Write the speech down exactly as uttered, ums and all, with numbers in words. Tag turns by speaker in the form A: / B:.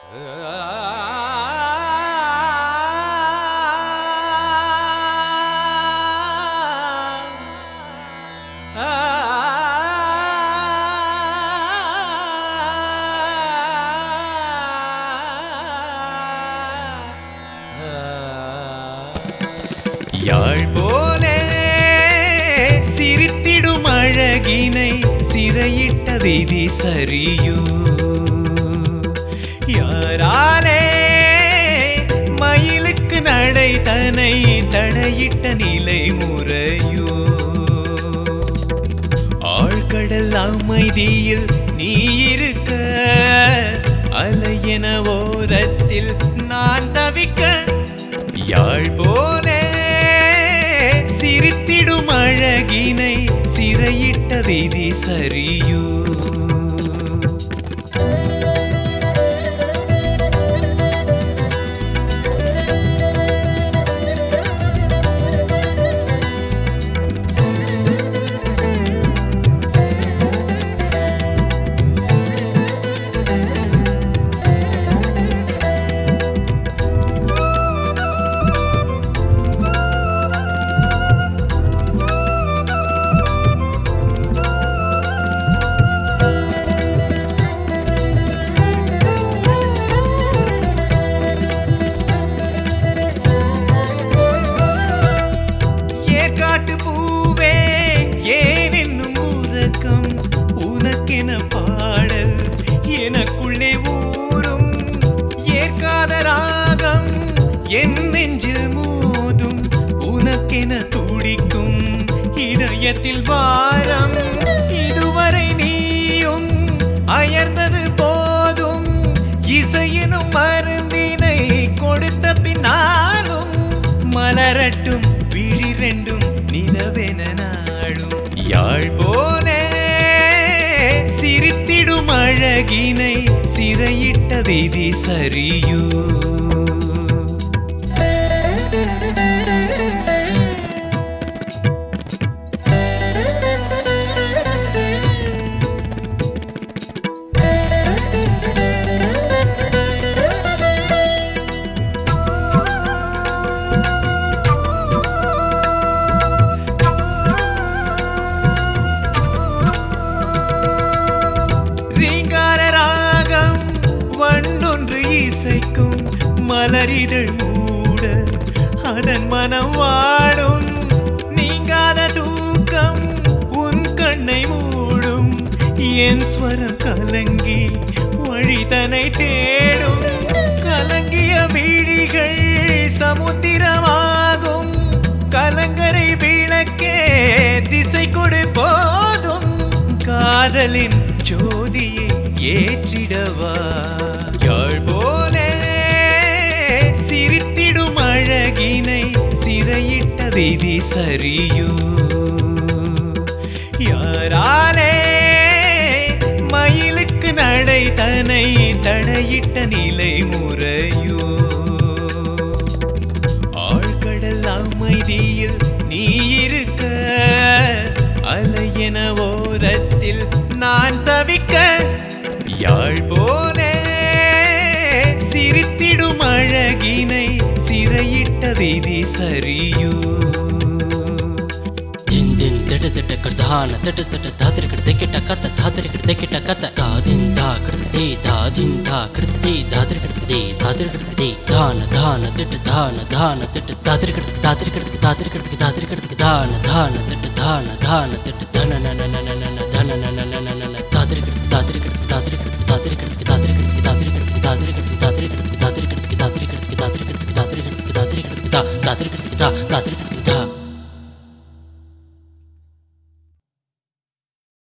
A: யாழ் போலே சிரித்திடும் அழகினை சிறையிட்ட விதி சரியோ? யாராலே மயிலுக்கு நடை தனை தடையிட்ட நிலை முறையோ? ஆழ்கடல் அமைதியில் நீ இருக்க அலையென ஓரத்தில் நான் தவிக்க, யாழ் போலே சிரித்திடும் அழகினை சிறையிட்ட விதி சரியோ? பூவே ஏன் என்னும் உறக்கம் உனக்கென பாடல் எனக்குள்ளே ஊரும், ஏற்காத ராகம் என் நெஞ்சில் மோதும், உனக்கென துடிக்கும் இதயத்தில் வாரம். இதுவரை நீயும் அயர்ந்தது போதும், இசையினும் மருந்தினை கொடுத்த பின்னாலும் மலரட்டும் விழி ரெண்டும் நிலவென நாடும். யாழ் போலே சிரித்திடும் அழகினை சிறையிட்ட விதி சரியோ? இசைக்கும் மலரிதழ் மூட அதன் மனம் வாடும், நீங்காத தூக்கம் உன் கண்ணை மூடும், என் ஸ்வரம் கலங்கி வழிதனை தேடும். கலங்கிய விழிகள் சமுத்திரமாகும், கலங்கரை விளக்கே திசை கொடு போதும், காதலின் ஜோதியை ஏற்றிடவா? யாழ் போலே சிரித்திடும் அழகினை சிறையிட்ட விதி சரியோ? யாராலே மயிலுக்கு நடை தனை தடையிட்ட நிலை முறையோ? ஆழ்கடல் அமைதியில் நீ இருக்க அலையென ஓரத்தில் நான் தவிக்க, யாழ் போலே சிரித்திடும் அழகினை சிறையிட்ட விதி சரியோ?
B: दिन दिन तट तट करधान तट तट धातर करते किटा कत धातर करते किटा कत दा दिन धा करते दा दिन धा करते धातर करते धातर करते धान धान तट धान धान तट धातर करते धातर करते धातर करते धातर करते धान धान तट धान धान तट धन न न न न न धन न न न न न धातर करते धातर करते धातर करते धातर करते धातर करते धातर करते धातर करते धातर करते धातर करते धातर करते धातर करते धातर करते धातर करते धातर करते धातर करते